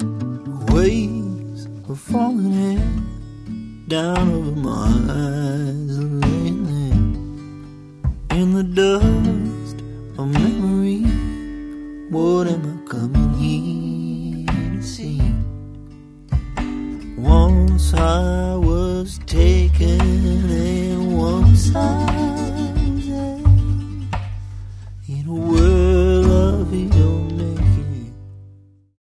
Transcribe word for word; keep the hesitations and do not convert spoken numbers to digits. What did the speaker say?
Waves are falling in, down over my eyes lately. In the dust of memory, what am I coming here to see? Once I was taken and once I